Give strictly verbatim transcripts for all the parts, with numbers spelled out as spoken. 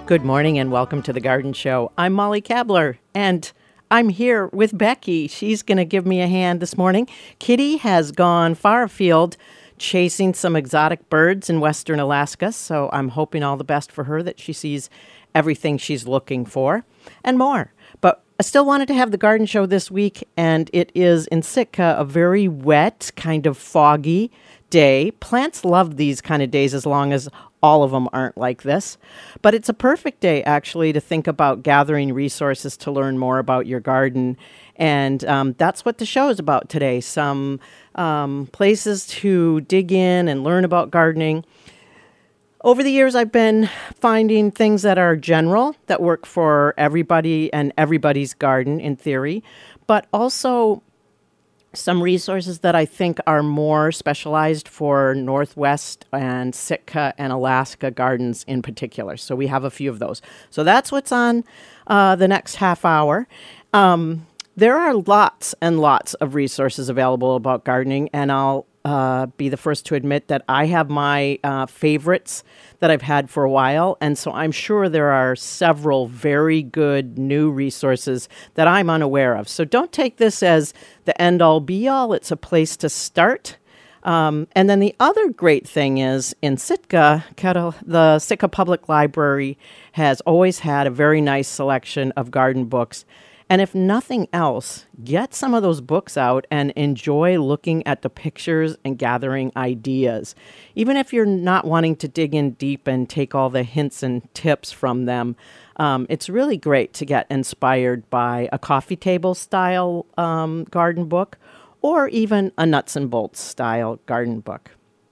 Good morning and welcome to The Garden Show. I'm Molly Kabler, and I'm here with Becky. She's going to give me a hand this morning. Kitty has gone far afield chasing some exotic birds in western Alaska, so I'm hoping all the best for her, that she sees everything she's looking for and more. But I still wanted to have The Garden Show this week, and it is in Sitka a very wet, kind of foggy day. Plants love these kind of days as long as all of them aren't like this. But it's a perfect day, actually, to think about gathering resources to learn more about your garden. And um, that's what the show is about today. Some um, places to dig in and learn about gardening. Over the years, I've been finding things that are general, that work for everybody and everybody's garden in theory, but also some resources that I think are more specialized for Northwest and Sitka and Alaska gardens in particular. So we have a few of those. So that's what's on uh, the next half hour. Um, there are lots and lots of resources available about gardening, and I'll uh, be the first to admit that I have my uh, favorites that I've had for a while, and so I'm sure there are several very good new resources that I'm unaware of. So don't take this as the end-all, be-all. It's a place to start. Um, and then the other great thing is in Sitka, the Sitka Public Library has always had a very nice selection of garden books. And if nothing else, get some of those books out and enjoy looking at the pictures and gathering ideas. Even if you're not wanting to dig in deep and take all the hints and tips from them, um, it's really great to get inspired by a coffee table style um, garden book, or even a nuts and bolts style garden book.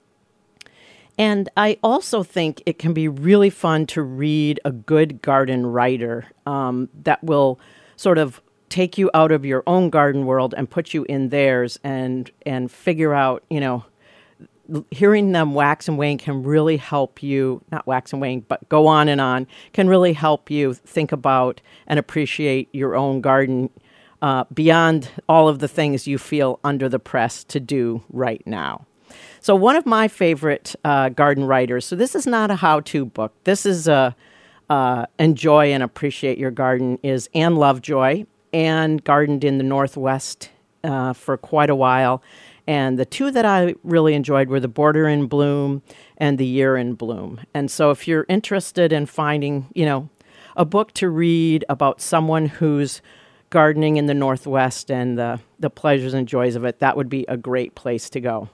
And I also think it can be really fun to read a good garden writer um, that will sort of take you out of your own garden world and put you in theirs, and and figure out, you know, hearing them wax and wane can really help you, not wax and wane, but go on and on, can really help you think about and appreciate your own garden uh, beyond all of the things you feel under the press to do right now. So one of my favorite uh, garden writers, so this is not a how-to book, this is a Uh, enjoy and appreciate your garden, is Anne Lovejoy. Anne gardened in the Northwest uh, for quite a while, and the two that I really enjoyed were The Border in Bloom and The Year in Bloom. And so if you're interested in finding, you know, a book to read about someone who's gardening in the Northwest and the, the pleasures and joys of it, that would be a great place to go.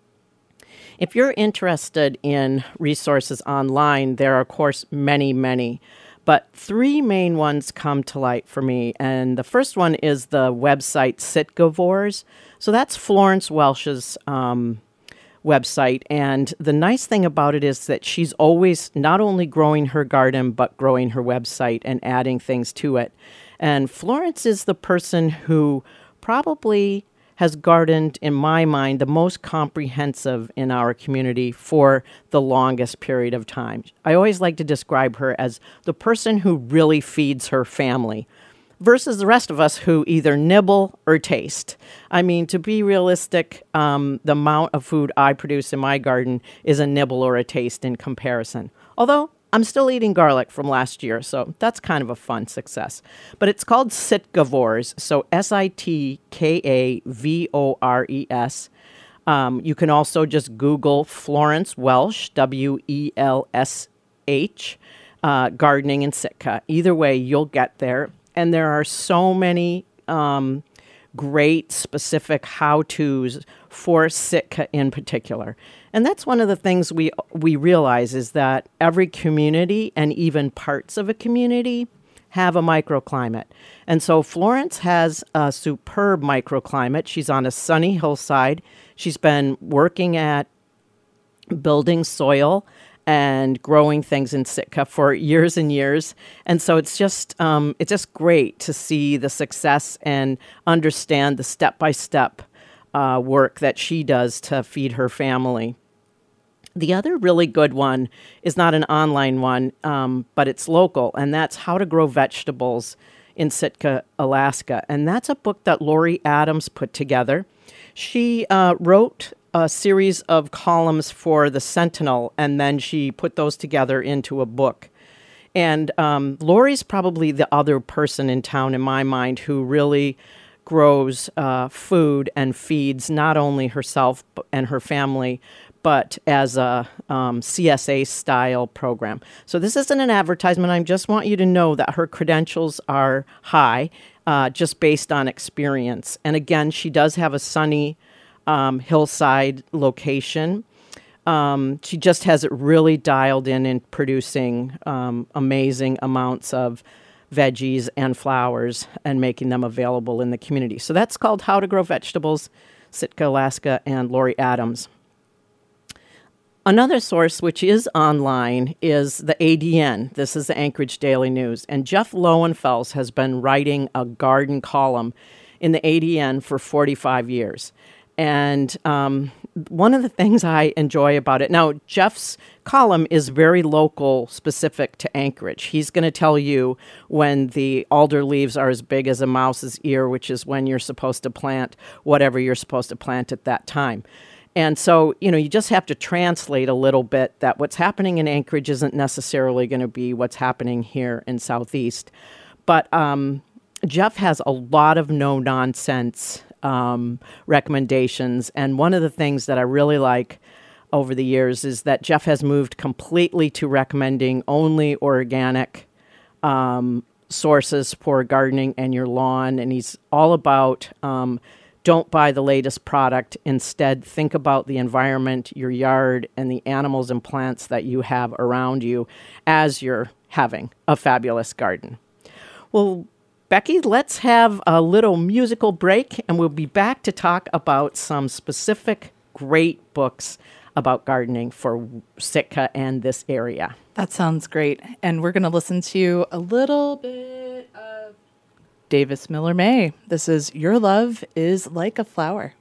If you're interested in resources online, there are, of course, many, many. But three main ones come to light for me. And the first one is the website Sitkavores. So that's Florence Welsh's um, website. And the nice thing about it is that she's always not only growing her garden, but growing her website and adding things to it. And Florence is the person who probably has gardened, in my mind, the most comprehensive in our community for the longest period of time. I always like to describe her as the person who really feeds her family versus the rest of us who either nibble or taste. I mean, to be realistic, um, the amount of food I produce in my garden is a nibble or a taste in comparison. Although I'm still eating garlic from last year, so that's kind of a fun success. But it's called Sitkavores, so S I T K A V O R E S. Um, you can also just Google Florence Welsh, W E L S H, uh, gardening in Sitka. Either way, you'll get there. And there are so many um, great specific how-tos for Sitka in particular. And that's one of the things we we realize is that every community and even parts of a community have a microclimate. And so Florence has a superb microclimate. She's on a sunny hillside. She's been working at building soil and growing things in Sitka for years and years. And so it's just um, it's just great to see the success and understand the step-by-step uh, work that she does to feed her family. The other really good one is not an online one, um, but it's local, and that's How to Grow Vegetables in Sitka, Alaska. And that's a book that Lori Adams put together. She uh, wrote a series of columns for the Sentinel, and then she put those together into a book. And um, Lori's probably the other person in town, in my mind, who really grows uh, food and feeds not only herself and her family, but as a um, C S A-style program. So this isn't an advertisement. I just want you to know that her credentials are high, uh, just based on experience. And again, she does have a sunny um, hillside location. Um, she just has it really dialed in in producing um, amazing amounts of veggies and flowers and making them available in the community. So that's called How to Grow Vegetables, Sitka, Alaska, and Lori Adams. Another source, which is online, is the A D N. This is the Anchorage Daily News. And Jeff Lowenfels has been writing a garden column in the A D N for forty-five years. And um, one of the things I enjoy about it, now, Jeff's column is very local, specific to Anchorage. He's going to tell you when the alder leaves are as big as a mouse's ear, which is when you're supposed to plant whatever you're supposed to plant at that time. And so, you know, you just have to translate a little bit that what's happening in Anchorage isn't necessarily going to be what's happening here in Southeast. But um, Jeff has a lot of no-nonsense um, recommendations. And one of the things that I really like over the years is that Jeff has moved completely to recommending only organic um, sources for gardening and your lawn. And he's all about um, don't buy the latest product. Instead, think about the environment, your yard, and the animals and plants that you have around you as you're having a fabulous garden. Well, Becky, let's have a little musical break, and we'll be back to talk about some specific great books about gardening for Sitka and this area. That sounds great. And we're going to listen to a little bit of Davis Miller May. This is Your Love is Like a Flower.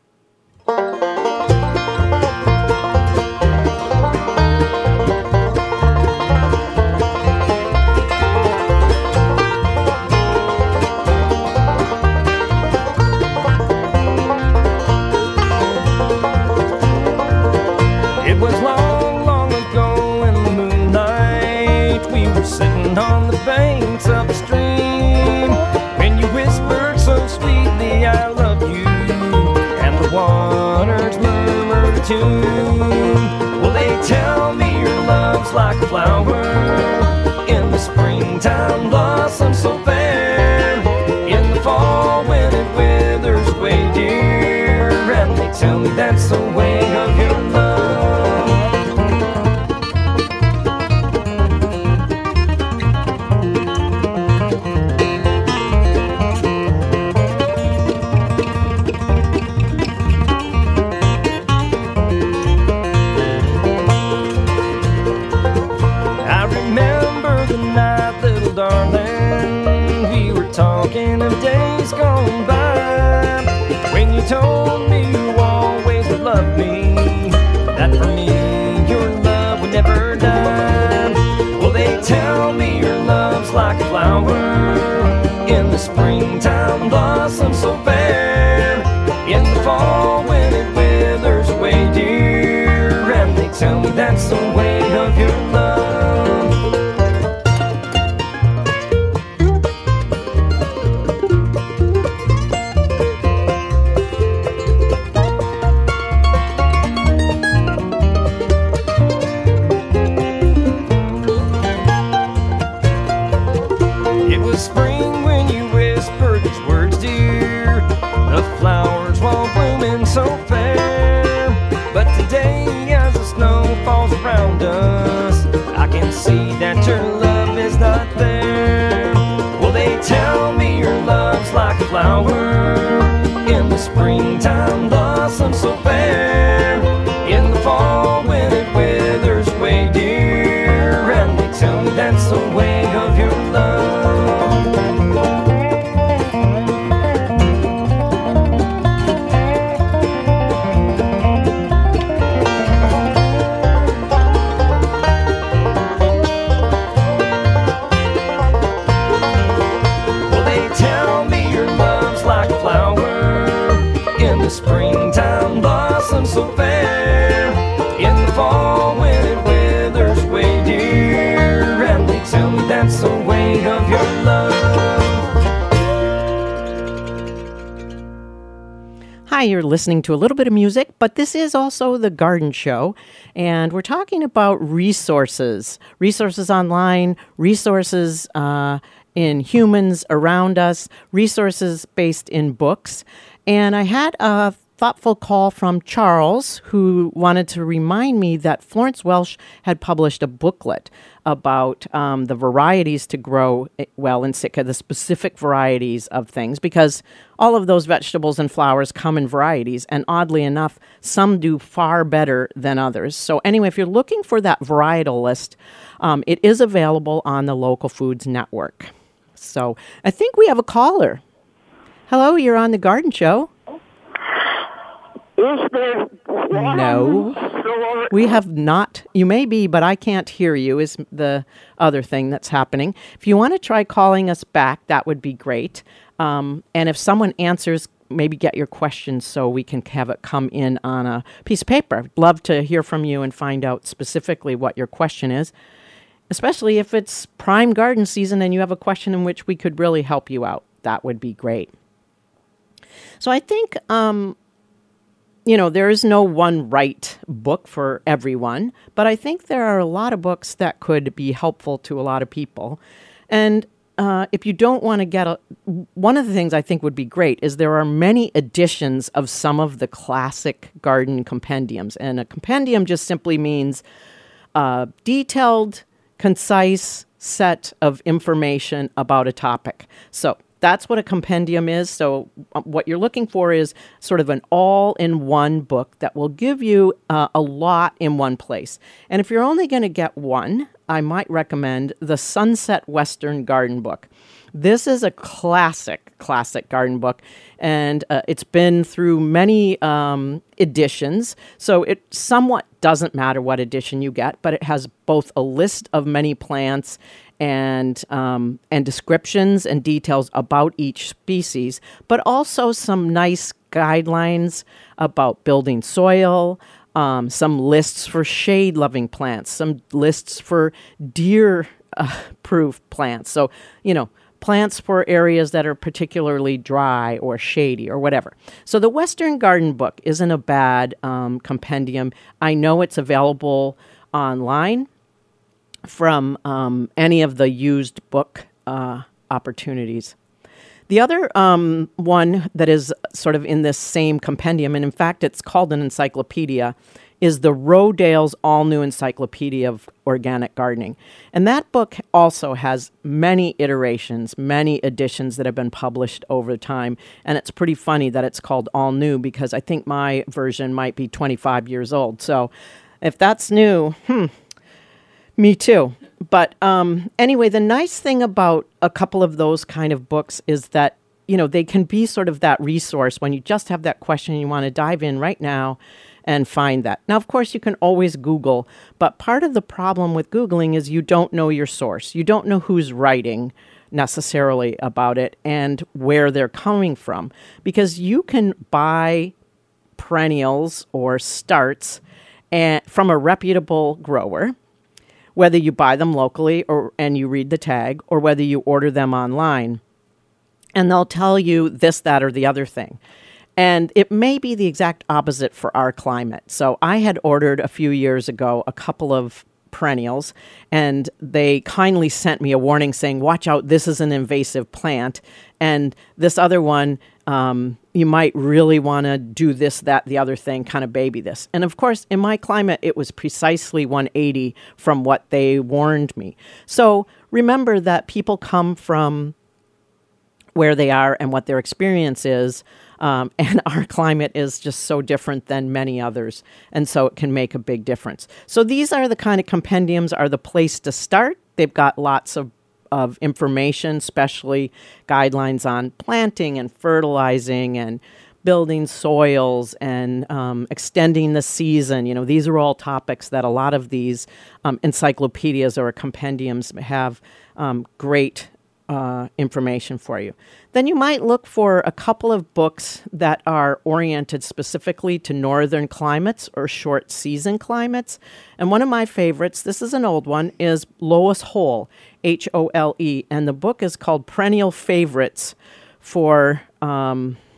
It was long, long ago in the moonlight. We were sitting on the banks of a stream when you whispered so sweetly, I love you, and the waters murmured a tune. Well, they tell me your love's like a flower in the springtime, blossom so fair. In the fall when it withers away, dear, and they tell me that's the way of your love. Talking of days gone by, when you told me you always would love me, that for me your love would never die. Well, they tell me your love's like a flower in the springtime, blossom so fair. In the fall when it withers away, dear, and they tell me that's the way of your love. Spring when you whispered these words, dear, the flowers were blooming so fair. But today as the snow falls around us, I can see that your love is not there. Well, they tell me your love's like a flower in the springtime, blossom so fair. In the fall when it withers away, dear, and they tell me that's the way of your love. Springtime blossom so fair. In the fall when it withers away, dear, and they tell me that's Hi, you're listening to a little bit of music, but this is also the Garden Show, and we're talking about resources, resources online, resources uh, in humans around us, resources based in books. And I had a thoughtful call from Charles, who wanted to remind me that Florence Welsh had published a booklet about um, the varieties to grow well in Sitka, the specific varieties of things, because all of those vegetables and flowers come in varieties, and oddly enough, some do far better than others. So anyway, if you're looking for that varietal list, um, it is available on the Local Foods Network. So I think we have a caller. Hello, you're on the Garden Show. Is there one No, store? we have not. You may be, but I can't hear you is the other thing that's happening. If you want to try calling us back, that would be great. Um, and if someone answers, maybe get your questions so we can have it come in on a piece of paper. I'd love to hear from you and find out specifically what your question is, especially if it's prime garden season and you have a question in which we could really help you out. That would be great. So I think... Um, You know, there is no one right book for everyone, but I think there are a lot of books that could be helpful to a lot of people. And uh, if you don't want to get a, one of the things I think would be great is there are many editions of some of the classic garden compendiums. And a compendium just simply means a detailed, concise set of information about a topic. So that's what a compendium is. So what you're looking for is sort of an all-in-one book that will give you uh, a lot in one place. And if you're only going to get one, I might recommend the Sunset Western Garden Book. This is a classic, classic garden book, and uh, it's been through many um, editions, so it somewhat doesn't matter what edition you get, but it has both a list of many plants and um, and descriptions and details about each species, but also some nice guidelines about building soil, um, some lists for shade-loving plants, some lists for deer-proof plants. So, you know, plants for areas that are particularly dry or shady or whatever. So the Western Garden Book isn't a bad um, compendium. I know it's available online from um, any of the used book uh, opportunities. The other um, one that is sort of in this same compendium, and in fact it's called an encyclopedia, is the Rodale's All-New Encyclopedia of Organic Gardening. And that book also has many iterations, many editions that have been published over time. And it's pretty funny that it's called All New because I think my version might be twenty-five years old. So if that's new, hmm, me too. But um, anyway, the nice thing about a couple of those kind of books is that, you know, they can be sort of that resource when you just have that question and you want to dive in right now and find that. Now, of course, you can always Google, but part of the problem with Googling is you don't know your source. You don't know who's writing necessarily about it and where they're coming from, because you can buy perennials or starts and, from a reputable grower, whether you buy them locally or and you read the tag, or whether you order them online, and they'll tell you this, that, or the other thing. And it may be the exact opposite for our climate. So I had ordered a few years ago a couple of perennials, and they kindly sent me a warning saying, watch out, this is an invasive plant. And this other one, um, you might really want to do this, that, the other thing, kind of baby this. And of course, in my climate, it was precisely one eighty from what they warned me. So remember that people come from where they are and what their experience is. Um, and our climate is just so different than many others. And so it can make a big difference. So these are the kind of compendiums are the place to start. They've got lots of, of information, especially guidelines on planting and fertilizing and building soils and um, extending the season. You know, these are all topics that a lot of these um, encyclopedias or compendiums have um, great Uh, information for you. Then you might look for a couple of books that are oriented specifically to northern climates or short season climates. And one of my favorites, this is an old one, is Lois Hole, H O L E. And the book is called Perennial Favorites for um,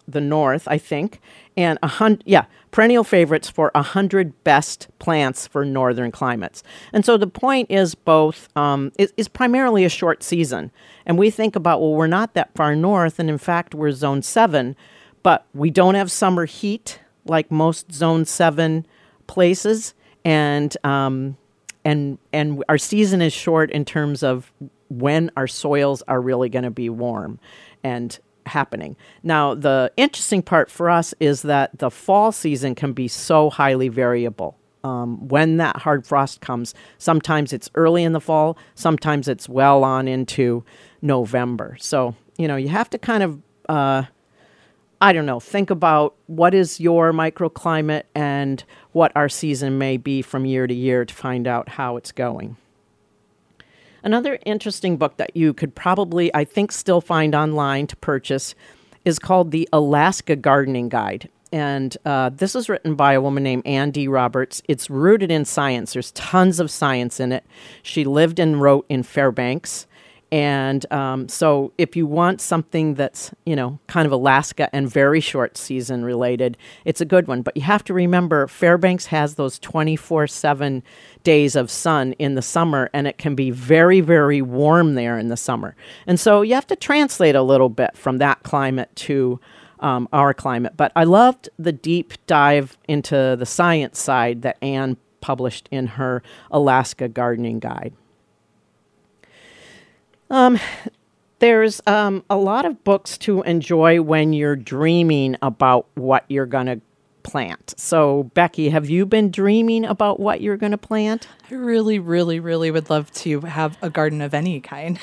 the north, I think, and a hundred, yeah, perennial favorites for a hundred best plants for northern climates. And so the point is both um, is, is primarily a short season, and we think about, well, we're not that far north, and in fact, we're zone seven, but we don't have summer heat like most zone seven places, and um, and and our season is short in terms of when our soils are really going to be warm and happening. Now, the interesting part for us is that the fall season can be so highly variable. Um, when that hard frost comes, sometimes it's early in the fall, sometimes it's well on into November. So, you know, you have to kind of, uh, I don't know, think about what is your microclimate and what our season may be from year to year to find out how it's going. Another interesting book that you could probably, I think, still find online to purchase is called The Alaska Gardening Guide. And uh, this is written by a woman named Ann D. Roberts. It's rooted in science. There's tons of science in it. She lived and wrote in Fairbanks. And um, so if you want something that's, you know, kind of Alaska and very short season related, it's a good one. But you have to remember, Fairbanks has those twenty-four seven days of sun in the summer, and it can be very, very warm there in the summer. And so you have to translate a little bit from that climate to um, our climate. But I loved the deep dive into the science side that Anne published in her Alaska Gardening Guide. Um, there's um, a lot of books to enjoy when you're dreaming about what you're going to plant. So, Becky, have you been dreaming about what you're going to plant? I really, really, really would love to have a garden of any kind.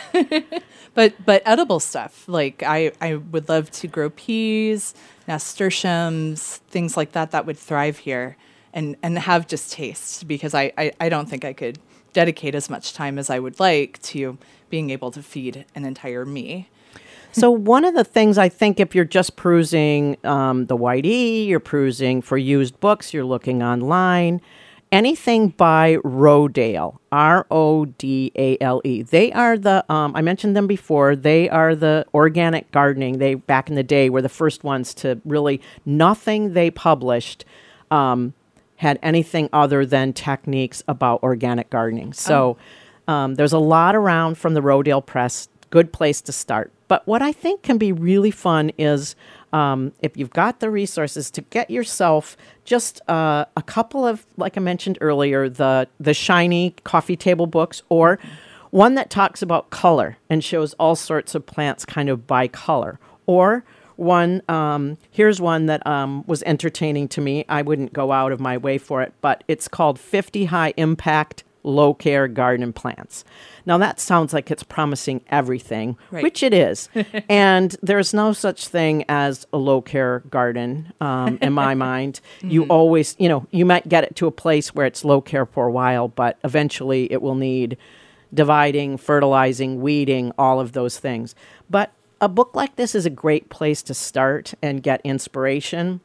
but but edible stuff. Like I, I would love to grow peas, nasturtiums, things like that that would thrive here and, and have just taste, because I, I, I don't think I could dedicate as much time as I would like to being able to feed an entire me. So one of the things I think, if you're just perusing um, the White E, you're perusing for used books, you're looking online, anything by Rodale, R O D A L E. They are the, um, I mentioned them before, they are the organic gardening. They, back in the day, were the first ones to really, nothing they published um, had anything other than techniques about organic gardening. So oh. um, there's a lot around from the Rodale Press. Good place to start. But what I think can be really fun is um, if you've got the resources to get yourself just uh, a couple of, like I mentioned earlier, the the shiny coffee table books, or one that talks about color and shows all sorts of plants kind of by color, or one, um, here's one that um, was entertaining to me. I wouldn't go out of my way for it, but it's called fifty High Impact Low Care Garden Plants. Now that sounds like it's promising everything, right, which it is. And there's no such thing as a low care garden um, in my mind. Mm-hmm. You always, you know, you might get it to a place where it's low care for a while, but eventually it will need dividing, fertilizing, weeding, all of those things. But a book like this is a great place to start and get inspiration.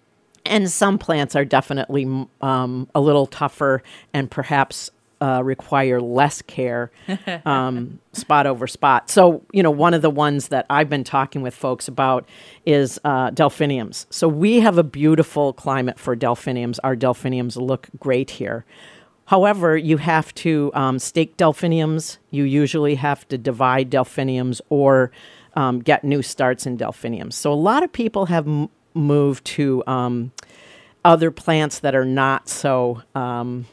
And some plants are definitely um, a little tougher and perhaps uh, require less care, um, spot over spot. So, you know, one of the ones that I've been talking with folks about is uh, delphiniums. So we have a beautiful climate for delphiniums. Our delphiniums look great here. However, you have to um, stake delphiniums. You usually have to divide delphiniums or um, get new starts in delphiniums. So a lot of people have m- moved to um, other plants that are not so um,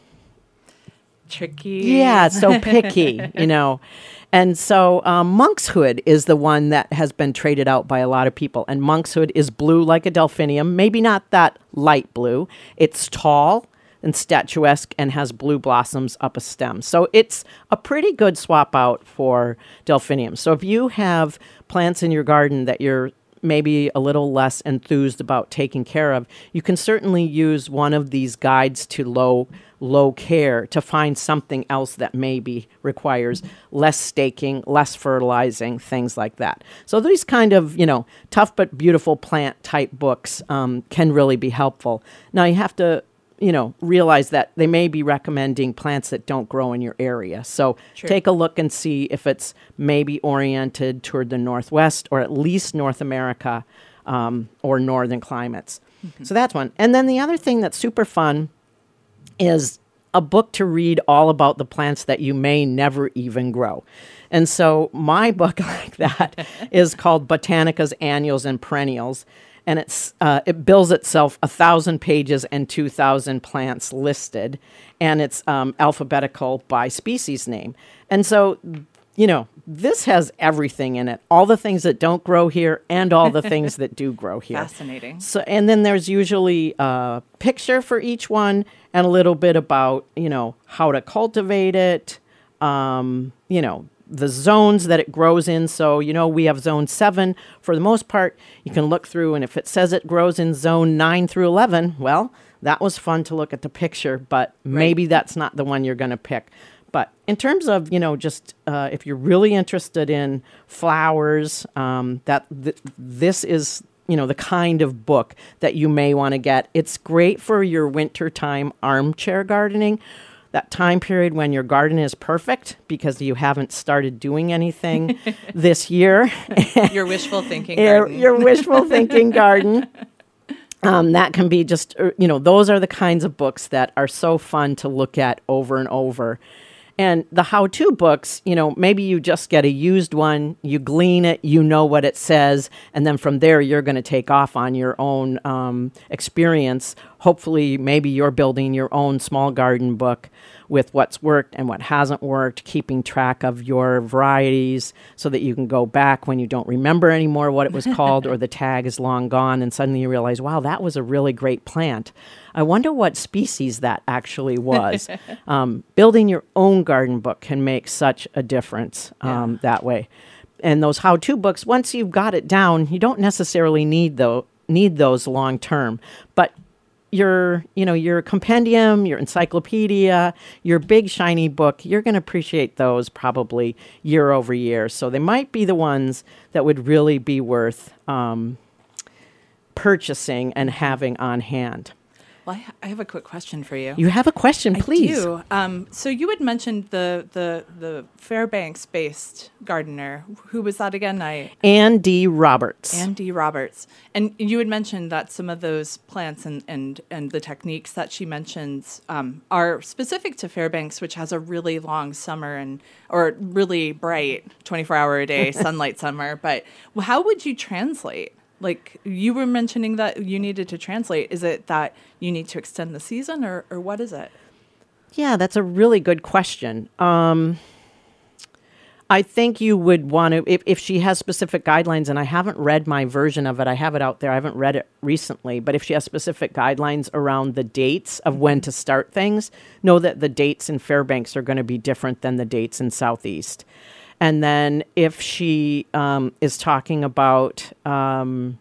tricky. Yeah, so picky, you know. And so um, monkshood is the one that has been traded out by a lot of people. And monkshood is blue like a delphinium, maybe not that light blue. It's tall and statuesque and has blue blossoms up a stem. So it's a pretty good swap out for delphiniums. So if you have plants in your garden that you're maybe a little less enthused about taking care of, you can certainly use one of these guides to low low care to find something else that maybe requires less staking, less fertilizing, things like that. So these kind of, you know, tough but beautiful plant type books um, can really be helpful. Now you have to, you know, realize that they may be recommending plants that don't grow in your area. So True. Take a look and see if it's maybe oriented toward the Northwest or at least North America. um, or northern climates. Mm-hmm. So that's one. And then the other thing that's super fun is a book to read all about the plants that you may never even grow. And so my book like that is called Botanicas Annuals and Perennials. And it's uh, it bills itself a thousand pages and two thousand plants listed, and it's um, alphabetical by species name. And so, you know, this has everything in it: all the things that don't grow here, and all the things that do grow here. Fascinating. So, and then there's usually a picture for each one, and a little bit about, you know, how to cultivate it. Um, you know. The zones that it grows in. So, you know, we have zone seven for the most part. You can look through, and if it says it grows in zone nine through eleven, well, that was fun to look at the picture, but right. maybe that's not the one you're going to pick. But in terms of, you know, just uh, if you're really interested in flowers, um, that th- this is, you know, the kind of book that you may want to get. It's great for your wintertime armchair gardening. That time period when your garden is perfect because you haven't started doing anything this year. Your wishful thinking your, garden. Your wishful thinking garden. Um, that can be just, you know, those are the kinds of books that are so fun to look at over and over. And the how-to books, you know, maybe you just get a used one, you glean it, you know what it says, and then from there you're going to take off on your own um, experience. Hopefully, maybe you're building your own small garden book with what's worked and what hasn't worked, keeping track of your varieties so that you can go back when you don't remember anymore what it was called or the tag is long gone and suddenly you realize, wow, that was a really great plant. I wonder what species that actually was. um, building your own garden book can make such a difference um, yeah. that way. And those how-to books, once you've got it down, you don't necessarily need, tho- need those long-term. But your, you know, your compendium, your encyclopedia, your big shiny book, you're going to appreciate those probably year over year. So they might be the ones that would really be worth um, purchasing and having on hand. Well, I, ha- I have a quick question for you. You have a question, please. I do. Um, so you had mentioned the the the Fairbanks-based gardener. Who was that again? I Ann D. Roberts. Ann D. Roberts. And you had mentioned that some of those plants and and, and the techniques that she mentions um, are specific to Fairbanks, which has a really long summer and or really bright twenty-four hour a day sunlight summer. But how would you translate? Like you were mentioning that you needed to translate. Is it that you need to extend the season or, or what is it? Yeah, that's a really good question. Um, I think you would want to, if, if she has specific guidelines, and I haven't read my version of it, I have it out there, I haven't read it recently, but if she has specific guidelines around the dates of when to start things, know that the dates in Fairbanks are going to be different than the dates in Southeast. And then if she um, is talking about um,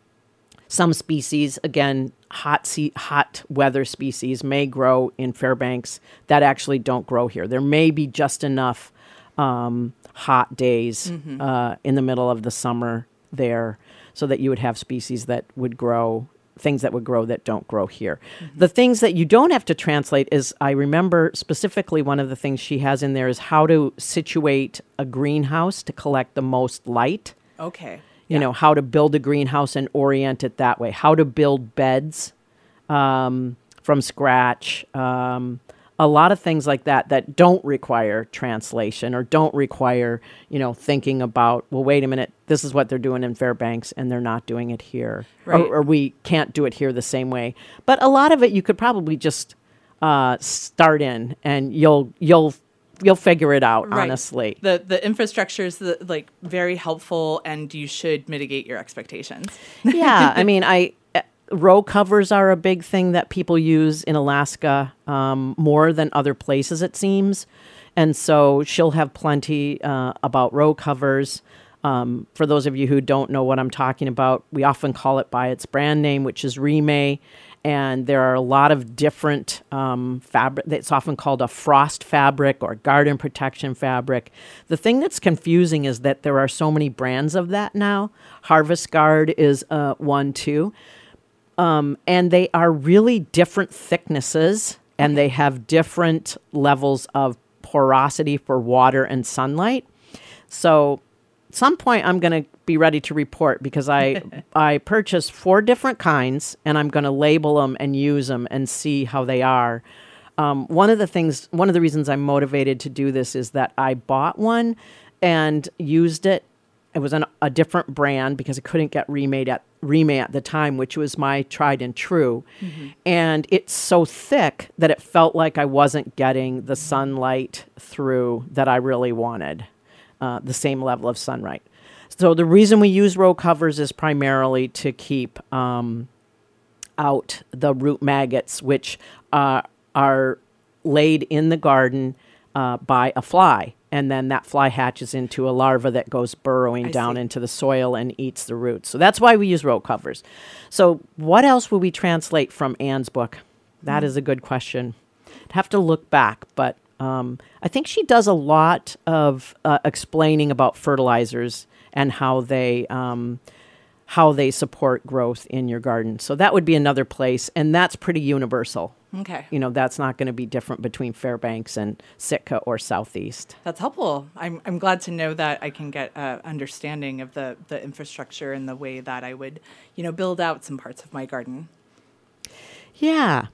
some species, again, hot sea, hot weather species may grow in Fairbanks that actually don't grow here. There may be just enough um, hot days mm-hmm. uh, in the middle of the summer there so that you would have species that would grow, things that would grow that don't grow here. Mm-hmm. The things that you don't have to translate is, I remember specifically one of the things she has in there is how to situate a greenhouse to collect the most light. Okay. You yeah. know, how to build a greenhouse and orient it that way. How to build beds um, from scratch. Um, a lot of things like that that don't require translation or don't require, you know, thinking about, well, wait a minute, this is what they're doing in Fairbanks and they're not doing it here. Right. Or, or we can't do it here the same way. But a lot of it you could probably just uh, start in and you'll you'll you'll figure it out, right. honestly. The the infrastructure is the, like very helpful and you should mitigate your expectations. Yeah, I mean, I row covers are a big thing that people use in Alaska um, more than other places, it seems. And so she'll have plenty uh, about row covers. Um, for those of you who don't know what I'm talking about, we often call it by its brand name, which is Rime. And there are a lot of different um, fabric. It's often called a frost fabric or garden protection fabric. The thing that's confusing is that there are so many brands of that now. Harvest Guard is uh, one too. Um, and they are really different thicknesses, and they have different levels of porosity for water and sunlight. So some point I'm going to be ready to report because I I purchased four different kinds and I'm going to label them and use them and see how they are. Um, one of the things, one of the reasons I'm motivated to do this is that I bought one and used it. It was an, a different brand because it couldn't get remade at remade at the time, which was my tried and true. Mm-hmm. And it's so thick that it felt like I wasn't getting the sunlight through that I really wanted, uh, the same level of sunlight. So the reason we use row covers is primarily to keep um, out the root maggots, which uh, are laid in the garden uh, by a fly. And then that fly hatches into a larva that goes burrowing I down see. into the soil and eats the roots. So that's why we use row covers. So what else will we translate from Anne's book? That mm. is a good question. I'd have to look back, but um, I think she does a lot of uh, explaining about fertilizers and how they um, how they support growth in your garden. So that would be another place, and that's pretty universal. Okay. You know, that's not going to be different between Fairbanks and Sitka or Southeast. That's helpful. I'm I'm glad to know that I can get an understanding of the, the infrastructure and the way that I would, you know, build out some parts of my garden. Yeah.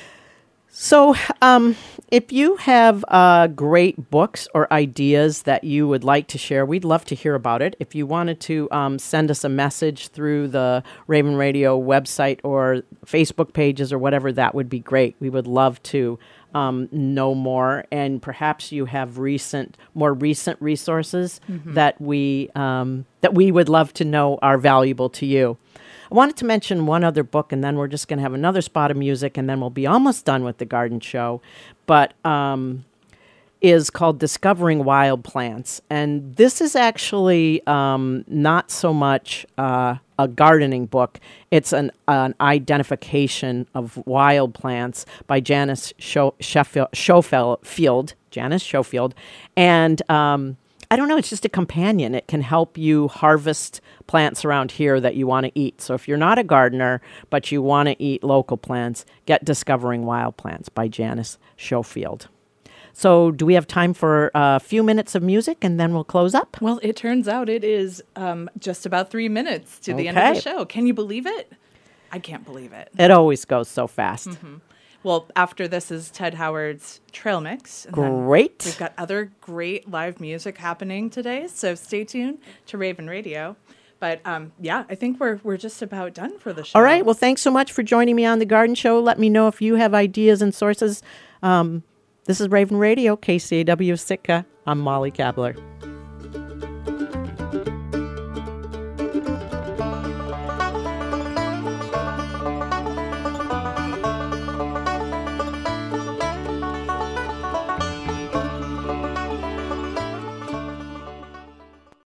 So um, if you have uh, great books or ideas that you would like to share, we'd love to hear about it. If you wanted to um, send us a message through the Raven Radio website or Facebook pages or whatever, that would be great. We would love to um, know more. And perhaps you have recent, more recent resources mm-hmm. that we um, that we would love to know are valuable to you. I wanted to mention one other book, and then we're just going to have another spot of music, and then we'll be almost done with the garden show. But um, is called Discovering Wild Plants, and this is actually um, not so much uh, a gardening book. It's an, an identification of wild plants by Janice Scho- Sheffield, Schofield, Janice Schofield, and um, I don't know, it's just a companion. It can help you harvest plants around here that you want to eat. So if you're not a gardener, but you want to eat local plants, get Discovering Wild Plants by Janice Schofield. So do we have time for a few minutes of music and then we'll close up? Well, it turns out it is um, just about three minutes to the Okay. end of the show. Can you believe it? I can't believe it. It always goes so fast. Mm-hmm. Well, after this is Ted Howard's Trail Mix. And Great. We've got other great live music happening today, so stay tuned to Raven Radio. But um, yeah, I think we're we're just about done for the show. All right. Well, thanks so much for joining me on The Garden Show. Let me know if you have ideas and sources. Um, this is Raven Radio, K C A W Sitka. I'm Molly Kabler.